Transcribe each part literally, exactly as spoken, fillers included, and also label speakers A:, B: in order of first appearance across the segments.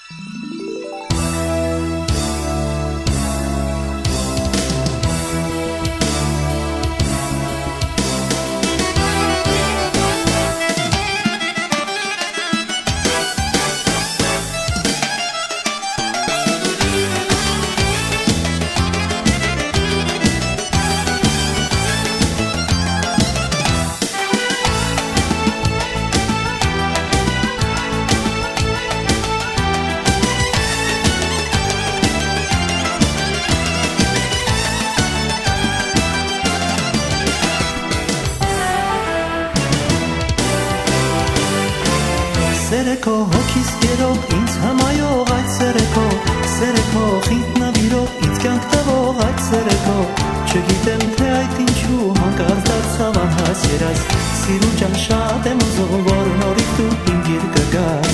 A: Սերը քո հոգիս գերող ինձ հմայող այդ սերը քո Սերը քո խինդ նվիրող ինձ կյանք տվող այդ սերը քո Չգիտեմ թե այդ ինչու հանկարծ դարձավ անհաս երաս Սիրուն ջան շատ եմ ուզում որ նորից դու իմ գիրկը գաս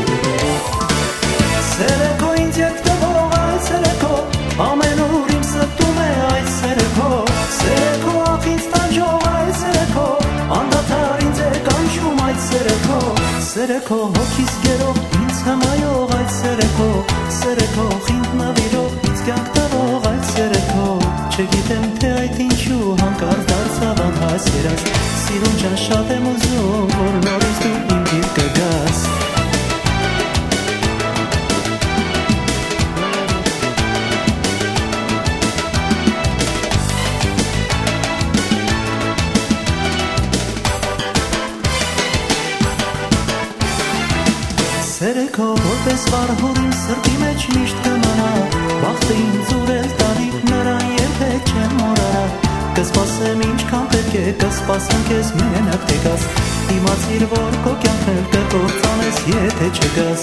A: Սերը քո ինձ եք տվող այդ սերը քո Ամեն ուր իմ սրտում է այդ սերը քո Սերը քո ախ ինձ տանջող այդ սերը քո Անդադար ինձ է կանչում այդ սերը քո Սերը քո հոգիս գերող ինձ հմայող այդ սերը քո Սերը քո խինդ նվիրող ինձ կյանք տվող այդ սերը քո Չգիտեմ թե այդ ինչու հանկարծ դարձավ անհաս երաս Սիրուն ջան շատ եմ ուզում որ նորից դու իմ գիրկը գաս Սերը քո որպես վարհուր իմ սրտի մեջ միշտ կմնա Վախտը ինձ ուրել տանի նրան երբեք չեմ մոռանա Կսպասեմ ինչքան պետք է կսպասեմ քեզ մենակ թե գաս Իմացիր որ քո կյանքն էլ կկործանես եթե չգաս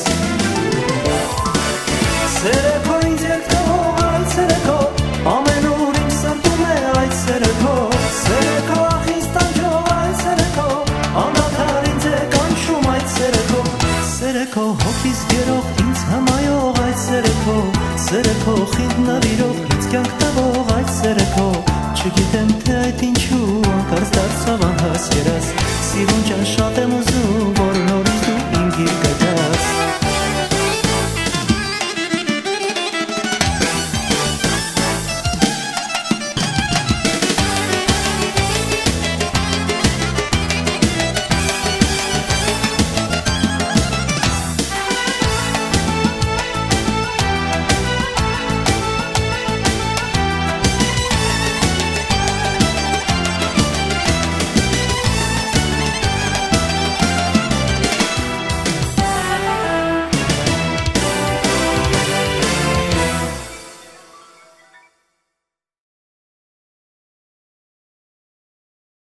A: Սերը քո ինձ եք տվող այդ սերը քո Ամեն ուր իմ սրտում է այդ սերը քո Սերը քո ախ ինձ տանջող այդ սերը քո Անդադար ինձ է կանչում այդ սերը քո Սերը քո հոգիս գերող ինձ հմայող այդ սերը քո Սերը քո խինդ նվիրող